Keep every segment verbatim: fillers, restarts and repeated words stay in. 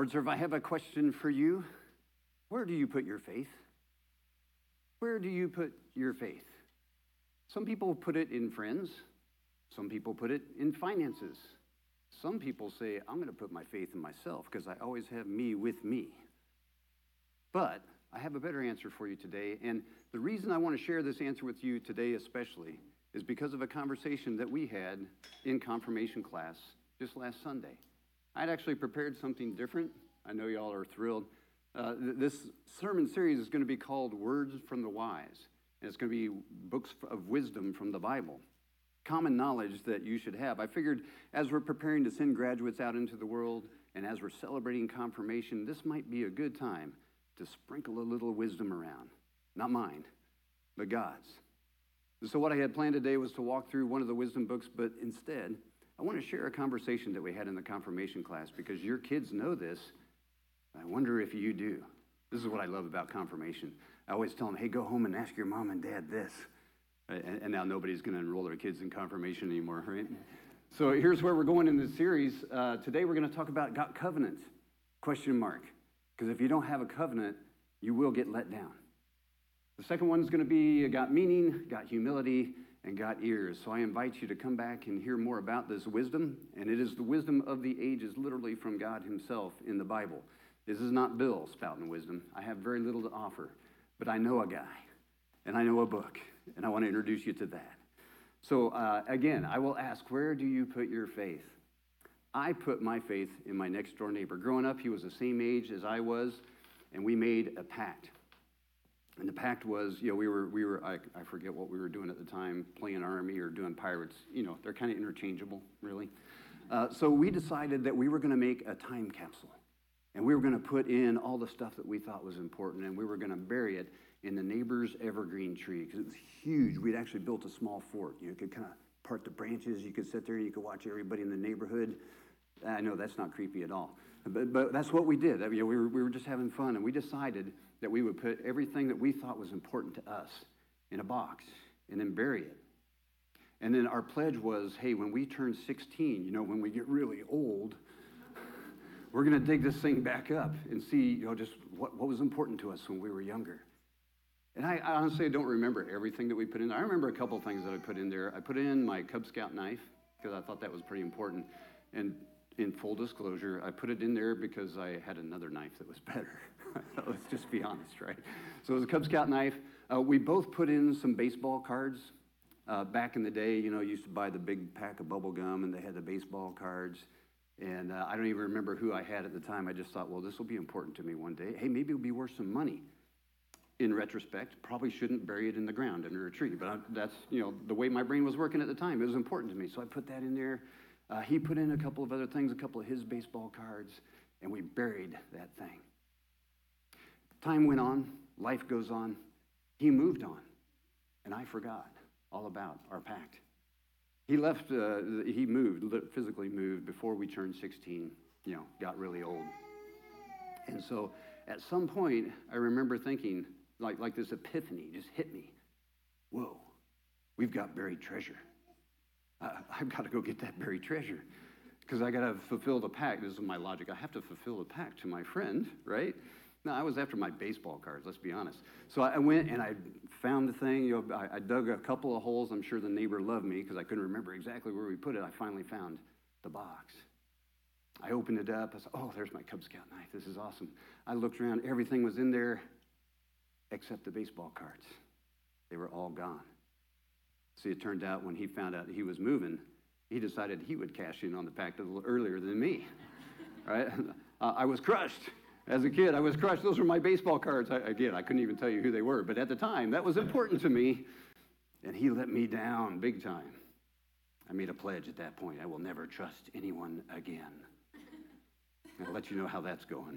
Word Serve, I have a question for you. Where do you put your faith? Where do you put your faith? Some people put it in friends. Some people put it in finances. Some people say, I'm going to put my faith in myself because I always have me with me. But I have a better answer for you today. And the reason I want to share this answer with you today especially is because of a conversation that we had in confirmation class just last Sunday. I'd actually prepared something different. I know y'all are thrilled. Uh, th- this sermon series is going to be called Words from the Wise. And it's going to be books of wisdom from the Bible. Common knowledge that you should have. I figured as we're preparing to send graduates out into the world and as we're celebrating confirmation, this might be a good time to sprinkle a little wisdom around. Not mine, but God's. And so what I had planned today was to walk through one of the wisdom books, but instead, I want to share a conversation that we had in the confirmation class because your kids know this. I wonder if you do. This is what I love about confirmation. I always tell them, hey, go home and ask your mom and dad this. And, and now nobody's going to enroll their kids in confirmation anymore, right? So here's where we're going in this series. Uh, today we're going to talk about God covenant, question mark. Because if you don't have a covenant, you will get let down. The second one is going to be got meaning, got humility, and got ears. So I invite you to come back and hear more about this wisdom. And it is the wisdom of the ages, literally from God himself in the Bible. This is not Bill spouting wisdom. I have very little to offer. But I know a guy, and I know a book, and I want to introduce you to that. So uh, again, I will ask, where do you put your faith? I put my faith in my next door neighbor. Growing up, he was the same age as I was, and we made a pact. And the pact was, you know, we were, we were I, I forget what we were doing at the time, playing Army or doing Pirates. You know, they're kind of interchangeable, really. Uh, so we decided that we were going to make a time capsule. And we were going to put in all the stuff that we thought was important, and we were going to bury it in the neighbor's evergreen tree, because it was huge. We'd actually built a small fort. You could kind of part the branches. You could sit there and you could watch everybody in the neighborhood. I know that's not creepy at all, but, but that's what we did. I mean, we were, we were just having fun, and we decided that we would put everything that we thought was important to us in a box and then bury it. And then our pledge was, hey, when we turn sixteen, you know, when we get really old, we're going to dig this thing back up and see, you know, just what, what was important to us when we were younger. And I, I honestly don't remember everything that we put in there. I remember a couple of things that I put in there. I put in my Cub Scout knife because I thought that was pretty important. And in full disclosure, I put it in there because I had another knife that was better. Let's just be honest, right? So it was a Cub Scout knife. Uh, we both put in some baseball cards. Uh, back in the day, you know, you used to buy the big pack of bubble gum, and they had the baseball cards. And uh, I don't even remember who I had at the time. I just thought, well, this will be important to me one day. Hey, maybe it'll be worth some money. In retrospect, probably shouldn't bury it in the ground under a tree. But I, that's, you know, the way my brain was working at the time. It was important to me. So I put that in there. Uh, he put in a couple of other things, a couple of his baseball cards, and we buried that thing. Time went on. Life goes on. He moved on. And I forgot all about our pact. He left, uh, he moved, physically moved before we turned sixteen, you know, got really old. And so at some point, I remember thinking, like, like this epiphany just hit me. Whoa, we've got buried treasure. Uh, I've got to go get that buried treasure because I got to fulfill the pact. This is my logic. I have to fulfill the pact to my friend, right? No, I was after my baseball cards, let's be honest. So I went and I found the thing. You know, I, I dug a couple of holes. I'm sure the neighbor loved me because I couldn't remember exactly where we put it. I finally found the box. I opened it up. I said, oh, there's my Cub Scout knife. This is awesome. I looked around. Everything was in there except the baseball cards. They were all gone. See, it turned out when he found out he was moving, he decided he would cash in on the pact a little earlier than me. Right? Uh, I was crushed. As a kid, I was crushed. Those were my baseball cards. I, again, I couldn't even tell you who they were. But at the time, that was important to me. And he let me down big time. I made a pledge at that point. I will never trust anyone again. I'll let you know how that's going.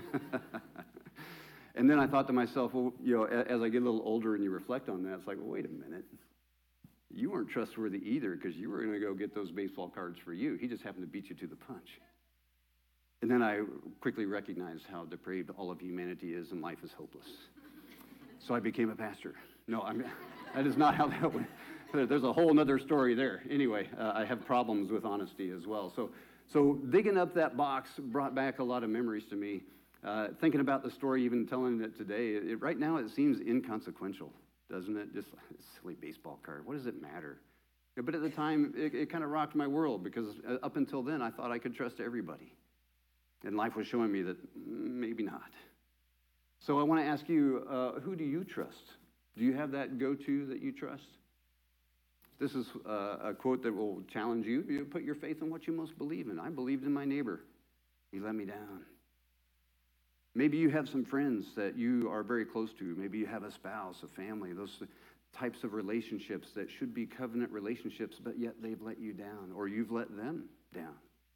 And then I thought to myself, well, you know, as I get a little older and you reflect on that, it's like, well, wait a minute. You weren't trustworthy either because you were going to go get those baseball cards for you. He just happened to beat you to the punch. And then I quickly recognized how depraved all of humanity is and life is hopeless. So I became a pastor. No, I'm, that is not how that went. There's a whole other story there. Anyway, uh, I have problems with honesty as well. So So digging up that box brought back a lot of memories to me. Uh, thinking about the story, even telling it today, it, right now it seems inconsequential, doesn't it? Just a silly baseball card. What does it matter? But at the time, it, it kind of rocked my world because up until then, I thought I could trust everybody. And life was showing me that maybe not. So I want to ask you, uh, who do you trust? Do you have that go-to that you trust? This is uh, a quote that will challenge you. You put your faith in what you most believe in. I believed in my neighbor. He let me down. Maybe you have some friends that you are very close to. Maybe you have a spouse, a family, those types of relationships that should be covenant relationships, but yet they've let you down, or you've let them down.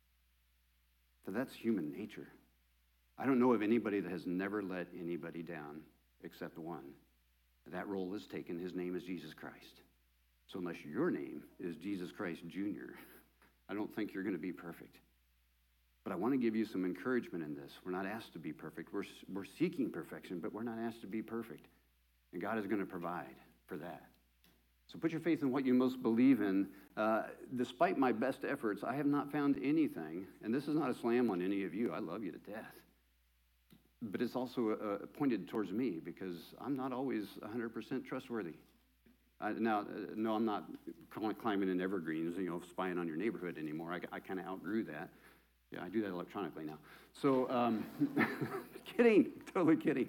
So that's human nature. I don't know of anybody that has never let anybody down except one. That role is taken. His name is Jesus Christ. So unless your name is Jesus Christ Junior, I don't think you're going to be perfect. But I want to give you some encouragement in this. We're not asked to be perfect. We're, we're seeking perfection, but we're not asked to be perfect. And God is going to provide for that. So put your faith in what you most believe in. Uh, despite my best efforts, I have not found anything, and this is not a slam on any of you. I love you to death. But it's also uh, pointed towards me because I'm not always one hundred percent trustworthy. I, now, uh, no, I'm not climbing in evergreens, you know, spying on your neighborhood anymore. I, I kind of outgrew that. Yeah, I do that electronically now. So, um, kidding, totally kidding.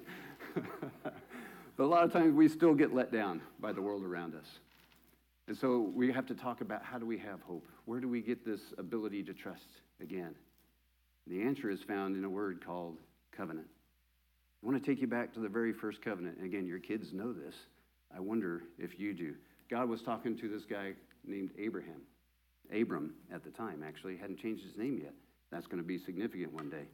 But a lot of times we still get let down by the world around us. And so we have to talk about, how do we have hope? Where do we get this ability to trust again? The answer is found in a word called covenant. I want to take you back to the very first covenant. And again, your kids know this. I wonder if you do. God was talking to this guy named Abraham. Abram at the time, actually, hadn't changed his name yet. That's going to be significant one day.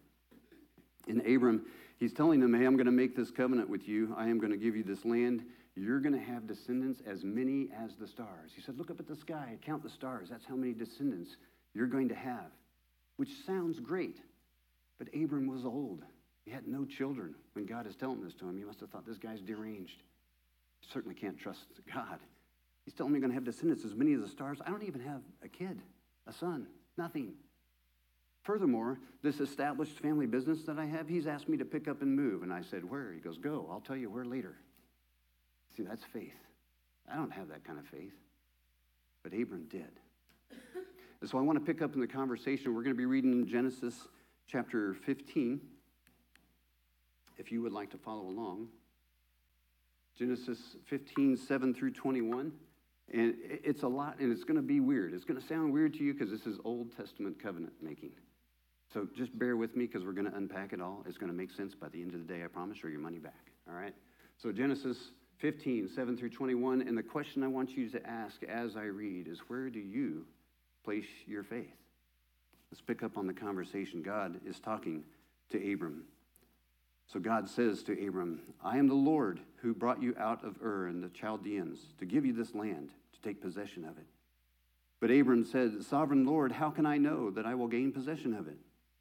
And Abram, he's telling him, hey, I'm going to make this covenant with you. I am going to give you this land. You're going to have descendants as many as the stars. He said, look up at the sky, count the stars. That's how many descendants you're going to have, which sounds great. But Abram was old. He had no children when God is telling this to him. He must have thought, this guy's deranged. Certainly can't trust God. He's telling me I'm going to have descendants as many as the stars. I don't even have a kid, a son, nothing. Furthermore, this established family business that I have, he's asked me to pick up and move. And I said, where? He goes, go. I'll tell you where later. See, that's faith. I don't have that kind of faith. But Abram did. And so I want to pick up in the conversation. We're going to be reading Genesis chapter fifteen. If you would like to follow along. Genesis fifteen, seven through twenty-one. And it's a lot, and it's going to be weird. It's going to sound weird to you because this is Old Testament covenant making. So just bear with me because we're going to unpack it all. It's going to make sense by the end of the day, I promise, or your money back. All right? So Genesis fifteen, seven through twenty-one. And the question I want you to ask as I read is, where do you place your faith? Let's pick up on the conversation. God is talking to Abram. So God says to Abram, I am the Lord who brought you out of Ur and the Chaldeans to give you this land, to take possession of it. But Abram said, Sovereign Lord, how can I know that I will gain possession of it?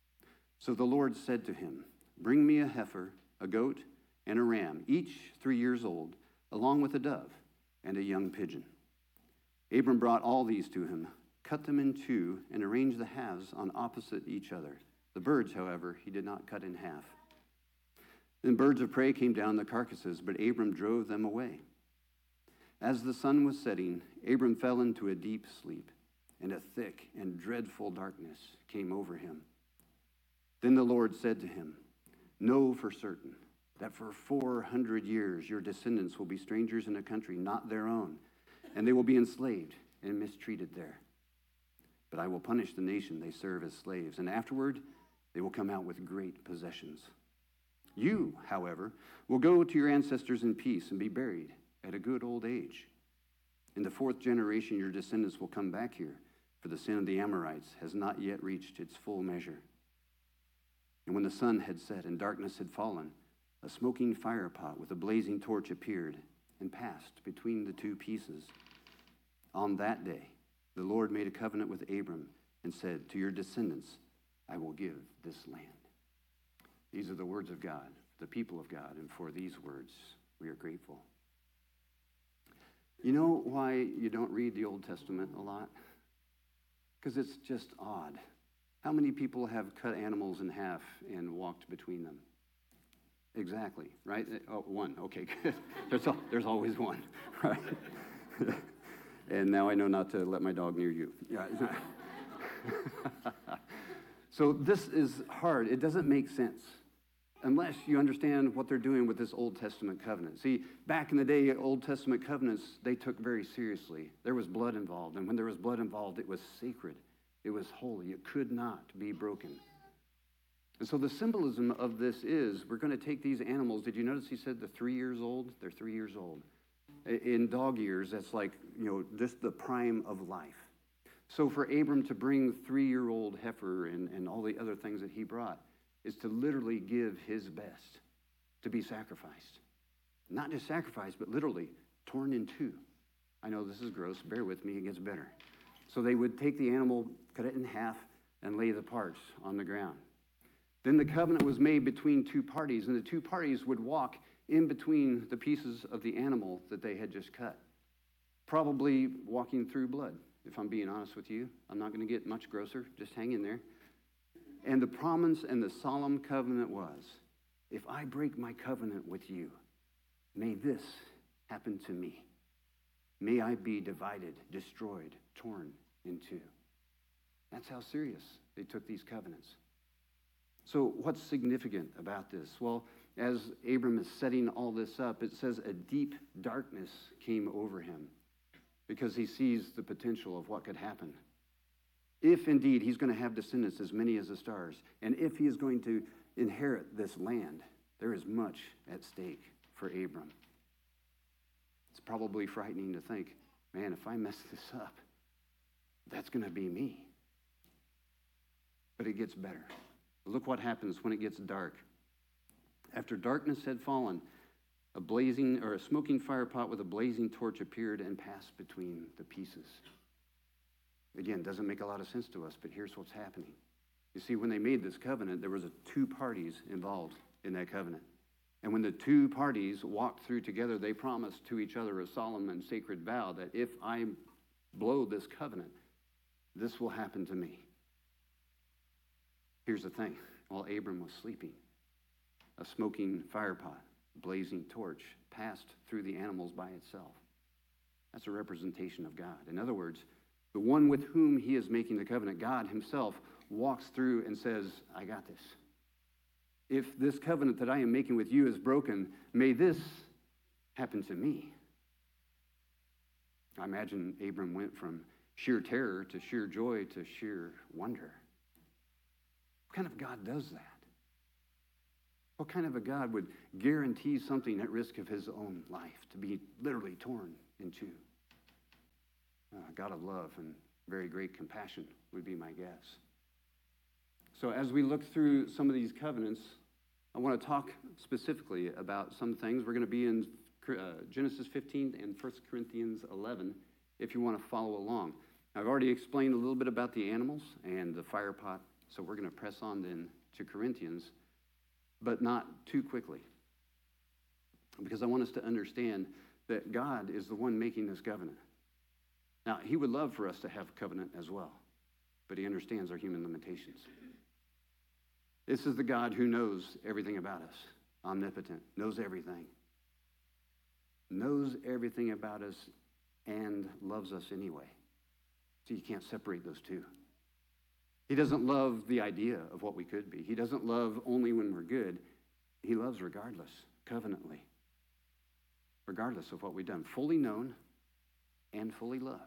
So the Lord said to him, bring me a heifer, a goat, and a ram, each three years old, along with a dove and a young pigeon. Abram brought all these to him, cut them in two, and arranged the halves on opposite each other. The birds, however, he did not cut in half. Then birds of prey came down the carcasses, but Abram drove them away. As the sun was setting, Abram fell into a deep sleep, and a thick and dreadful darkness came over him. Then the Lord said to him, know for certain that for four hundred years your descendants will be strangers in a country not their own, and they will be enslaved and mistreated there. But I will punish the nation they serve as slaves, and afterward they will come out with great possessions. You, however, will go to your ancestors in peace and be buried at a good old age. In the fourth generation, your descendants will come back here, for the sin of the Amorites has not yet reached its full measure. And when the sun had set and darkness had fallen, a smoking firepot with a blazing torch appeared and passed between the two pieces. On that day, the Lord made a covenant with Abram and said, to your descendants, I will give this land. These are the words of God, the people of God, and for these words, we are grateful. You know why you don't read the Old Testament a lot? Because it's just odd. How many people have cut animals in half and walked between them? Exactly, right? Oh, one, okay, good. There's, al- there's always one, right? And now I know not to let my dog near you. Yeah. So this is hard. It doesn't make sense unless you understand what they're doing with this Old Testament covenant. See, back in the day, Old Testament covenants, they took very seriously. There was blood involved, and when there was blood involved, it was sacred. It was holy. It could not be broken. And so the symbolism of this is we're going to take these animals. Did you notice he said they're three years old? They're three years old. In dog years, that's like, you know, just the prime of life. So for Abram to bring three-year-old heifer and, and all the other things that he brought is to literally give his best to be sacrificed. Not just sacrificed, but literally torn in two. I know this is gross. Bear with me. It gets better. So they would take the animal, cut it in half, and lay the parts on the ground. Then the covenant was made between two parties, and the two parties would walk in between the pieces of the animal that they had just cut, probably walking through blood. If I'm being honest with you, I'm not going to get much grosser. Just hang in there. And the promise and the solemn covenant was, if I break my covenant with you, may this happen to me. May I be divided, destroyed, torn in two. That's how serious they took these covenants. So what's significant about this? Well, as Abram is setting all this up, it says a deep darkness came over him because he sees the potential of what could happen. If indeed he's going to have descendants as many as the stars, and if he is going to inherit this land, there is much at stake for Abram. It's probably frightening to think, man, if I mess this up, that's going to be me. But it gets better. Look what happens when it gets dark. After darkness had fallen, a blazing or a smoking fire pot with a blazing torch appeared and passed between the pieces. Again, doesn't make a lot of sense to us, but here's what's happening. You see, when they made this covenant, there was a two parties involved in that covenant. And when the two parties walked through together, they promised to each other a solemn and sacred vow that if I blow this covenant, this will happen to me. Here's the thing. While Abram was sleeping, a smoking fire pot, blazing torch, passed through the animals by itself. That's a representation of God. In other words, the one with whom he is making the covenant, God himself, walks through and says, I got this. If this covenant that I am making with you is broken, may this happen to me. I imagine Abram went from sheer terror to sheer joy to sheer wonder. What kind of God does that? What kind of a God would guarantee something at risk of his own life to be literally torn in two? Uh, God of love and very great compassion would be my guess. So as we look through some of these covenants, I want to talk specifically about some things. We're going to be in uh, Genesis fifteen and First Corinthians eleven if you want to follow along. I've already explained a little bit about the animals and the fire pot, so we're going to press on then to Corinthians, but not too quickly, because I want us to understand that God is the one making this covenant. Now, he would love for us to have a covenant as well, but he understands our human limitations. This is the God who knows everything about us, omnipotent, knows everything, knows everything about us, and loves us anyway. So you can't separate those two. He doesn't love the idea of what we could be. He doesn't love only when we're good. He loves regardless, covenantly, regardless of what we've done, fully known and fully loved.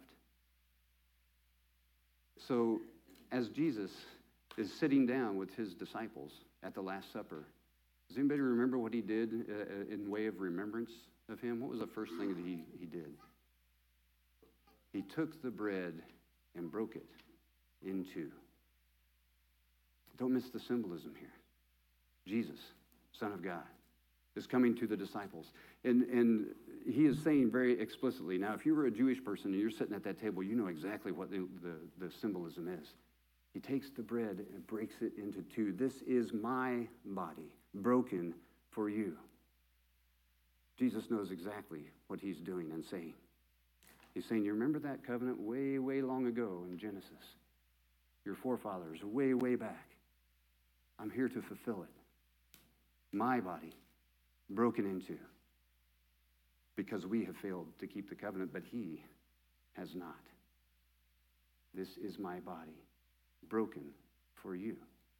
So as Jesus is sitting down with his disciples at the Last Supper, does anybody remember what he did uh, in way of remembrance of him? What was the first thing that he, he did? He took the bread and broke it in two. Don't miss the symbolism here. Jesus, Son of God, is coming to the disciples. And, and he is saying very explicitly, now if you were a Jewish person and you're sitting at that table, you know exactly what the, the, the symbolism is. He takes the bread and breaks it into two. This is my body, broken for you. Jesus knows exactly what he's doing and saying. He's saying, you remember that covenant way, way long ago in Genesis? your forefathers, way, way back. I'm here to fulfill it. My body, broken into, because we have failed to keep the covenant, but he has not. This is my body, broken for you.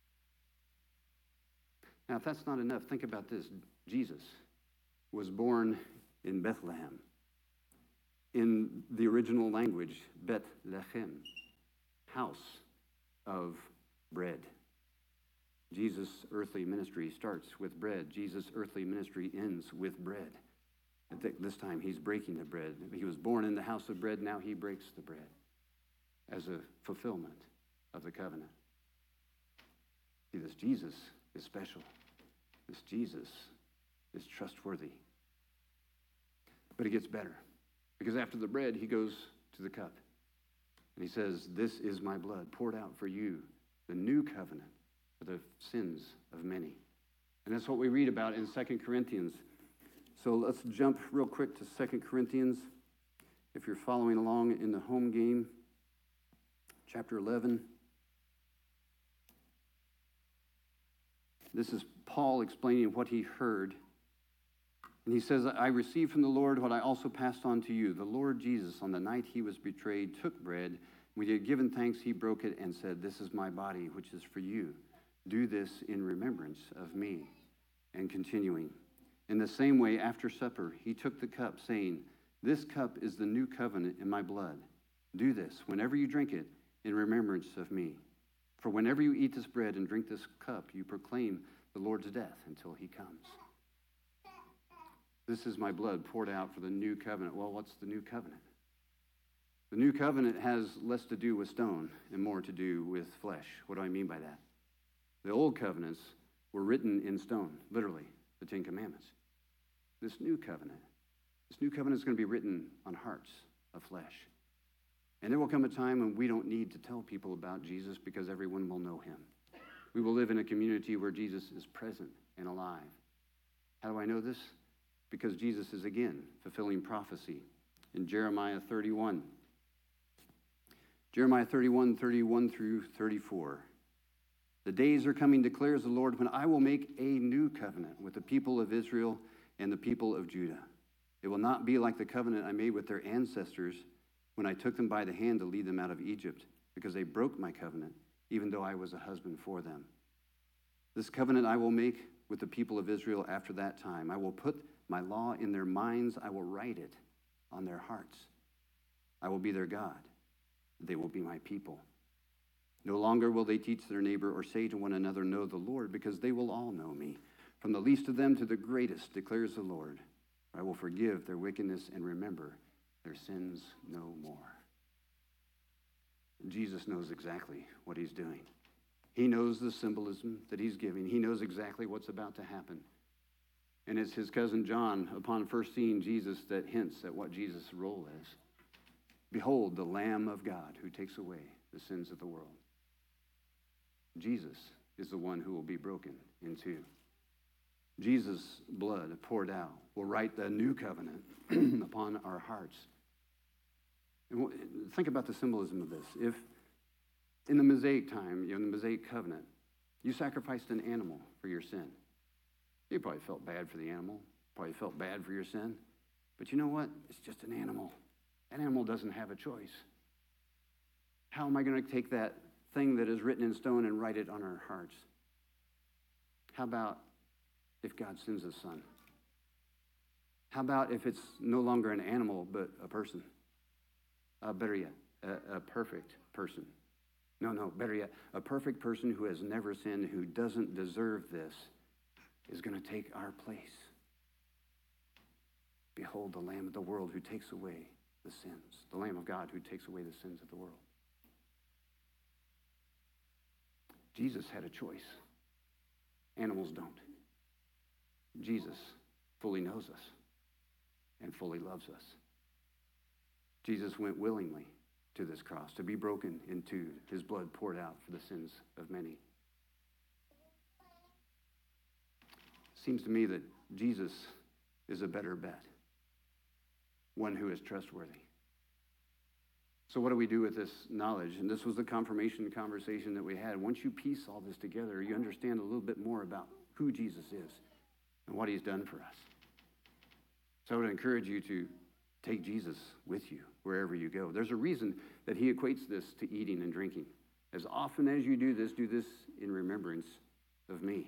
Now, if that's not enough, think about this. Jesus was born in Bethlehem. In the original language, Bethlehem, house of bread. Jesus' earthly ministry starts with bread. Jesus' earthly ministry ends with bread. This time he's breaking the bread. He was born in the house of bread, now he breaks the bread as a fulfillment of the covenant. See, this Jesus is special. This Jesus is trustworthy. But it gets better. Because after the bread, he goes to the cup. And he says, this is my blood poured out for you, the new covenant for the sins of many. And that's what we read about in Second Corinthians. So let's jump real quick to Second Corinthians. If you're following along in the home game, chapter eleven. This is Paul explaining what he heard. And he says, I received from the Lord what I also passed on to you. The Lord Jesus, on the night he was betrayed, took bread. When he had given thanks, he broke it and said, this is my body, which is for you. Do this in remembrance of me. And continuing, in the same way, after supper, he took the cup, saying, this cup is the new covenant in my blood. Do this, whenever you drink it, in remembrance of me. For whenever you eat this bread and drink this cup, you proclaim the Lord's death until he comes. This is my blood poured out for the new covenant. Well, what's the new covenant? The new covenant has less to do with stone and more to do with flesh. What do I mean by that? The old covenants were written in stone, literally, the Ten Commandments. This new covenant, this new covenant is going to be written on hearts of flesh. And there will come a time when we don't need to tell people about Jesus because everyone will know him. We will live in a community where Jesus is present and alive. How do I know this? Because Jesus is again fulfilling prophecy in Jeremiah thirty-one. Jeremiah thirty-one, thirty-one through thirty-four. The days are coming, declares the Lord, when I will make a new covenant with the people of Israel and the people of Judah. It will not be like the covenant I made with their ancestors when I took them by the hand to lead them out of Egypt, because they broke my covenant, even though I was a husband for them. This covenant I will make with the people of Israel after that time. I will put my law in their minds. I will write it on their hearts. I will be their God. They will be my people. No longer will they teach their neighbor or say to one another, know the Lord, because they will all know me. From the least of them to the greatest, declares the Lord. I will forgive their wickedness and remember their sins no more. Jesus knows exactly what he's doing. He knows the symbolism that he's giving. He knows exactly what's about to happen. And it's his cousin John, upon first seeing Jesus, that hints at what Jesus' role is. Behold, the Lamb of God who takes away the sins of the world. Jesus is the one who will be broken in two. Jesus' blood poured out will write the new covenant upon our hearts. And think about the symbolism of this. If in the Mosaic time, you know, in the Mosaic covenant, you sacrificed an animal for your sin, you probably felt bad for the animal, probably felt bad for your sin. But you know what? It's just an animal. That animal doesn't have a choice. How am I going to take that thing that is written in stone and write it on our hearts? How about if God sends a son? How about if it's no longer an animal, but a person? Uh, better yet, a, a perfect person. No, no, better yet, a perfect person who has never sinned, who doesn't deserve this, is going to take our place. Behold, the Lamb of the world who takes away the sins. The Lamb of God who takes away the sins of the world. Jesus had a choice. Animals don't. Jesus fully knows us and fully loves us. Jesus went willingly to this cross to be broken in two, his blood poured out for the sins of many. Seems to me that Jesus is a better bet, one who is trustworthy. So what do we do with this knowledge? And this was the confirmation conversation that we had. Once you piece all this together, you understand a little bit more about who Jesus is and what he's done for us. So I would encourage you to take Jesus with you wherever you go. There's a reason that he equates this to eating and drinking. As often as you do this, do this in remembrance of me.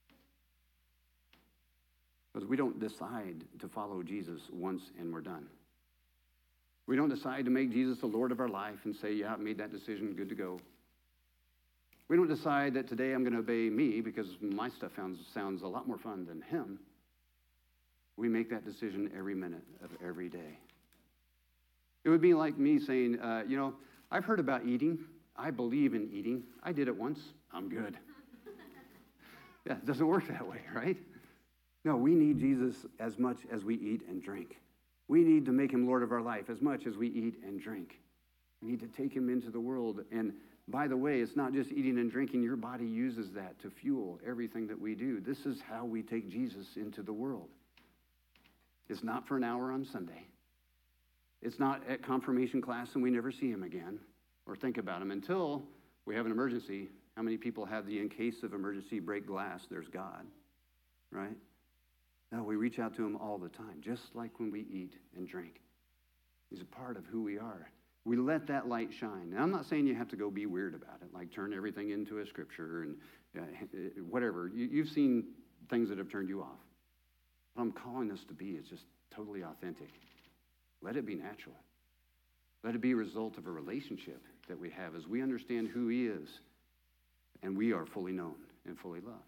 Because we don't decide to follow Jesus once and we're done. We don't decide to make Jesus the Lord of our life and say, yeah, I made that decision, good to go. We don't decide that today I'm going to obey me because my stuff sounds, sounds a lot more fun than him. We make that decision every minute of every day. It would be like me saying, uh, you know, I've heard about eating. I believe in eating. I did it once. I'm good. Yeah, it doesn't work that way, right? No, we need Jesus as much as we eat and drink. We need to make him Lord of our life as much as we eat and drink. We need to take him into the world. And by the way, it's not just eating and drinking. Your body uses that to fuel everything that we do. This is how we take Jesus into the world. It's not for an hour on Sunday. It's not at confirmation class and we never see him again or think about him until we have an emergency. How many people have the in case of emergency break glass, there's God, right? No, we reach out to him all the time, just like when we eat and drink. He's a part of who we are. We let that light shine. Now, I'm not saying you have to go be weird about it, like turn everything into a scripture and uh, whatever. You, you've seen things that have turned you off. What I'm calling us to be is just totally authentic. Let it be natural. Let it be a result of a relationship that we have as we understand who he is and we are fully known and fully loved.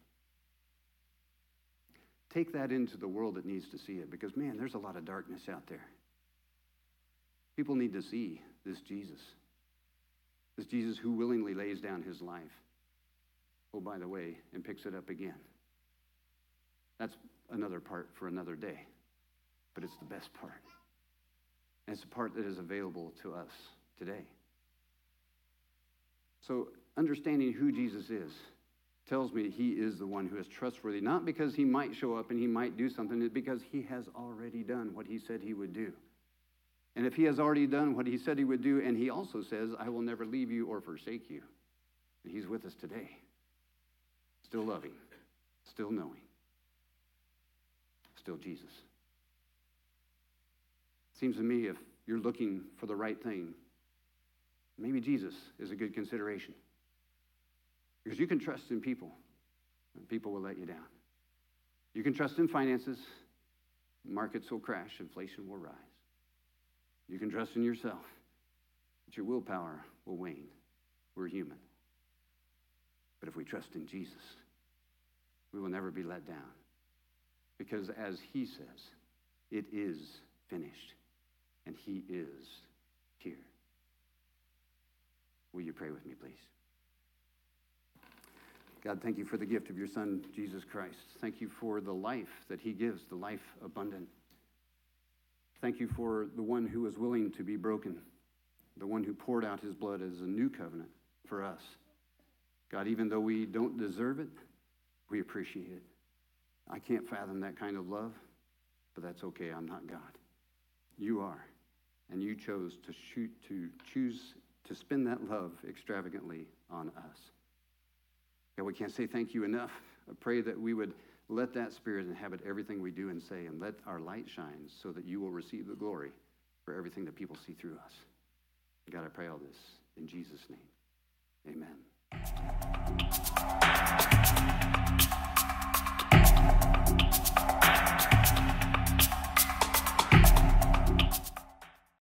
Take that into the world that needs to see it because, man, there's a lot of darkness out there. People need to see this Jesus. This Jesus who willingly lays down his life. Oh, by the way, and picks it up again. That's another part for another day. But it's the best part. And it's the part that is available to us today. So understanding who Jesus is tells me he is the one who is trustworthy, not because he might show up and he might do something, it's because he has already done what he said he would do. And if he has already done what he said he would do, and he also says, I will never leave you or forsake you, and he's with us today, still loving, still knowing, still Jesus. Seems to me if you're looking for the right thing, maybe Jesus is a good consideration. Because you can trust in people, and people will let you down. You can trust in finances, markets will crash, inflation will rise. You can trust in yourself, but your willpower will wane. We're human. But if we trust in Jesus, we will never be let down. Because as he says, it is finished, and he is here. Will you pray with me, please? God, thank you for the gift of your Son, Jesus Christ. Thank you for the life that he gives, the life abundant. Thank you for the one who was willing to be broken, the one who poured out his blood as a new covenant for us. God, even though we don't deserve it, we appreciate it. I can't fathom that kind of love, but that's okay. I'm not God. You are, and you chose to shoot, to choose to spend that love extravagantly on us. God, we can't say thank you enough. I pray that we would let that spirit inhabit everything we do and say, and let our light shine so that you will receive the glory for everything that people see through us. God, I pray all this in Jesus' name. Amen.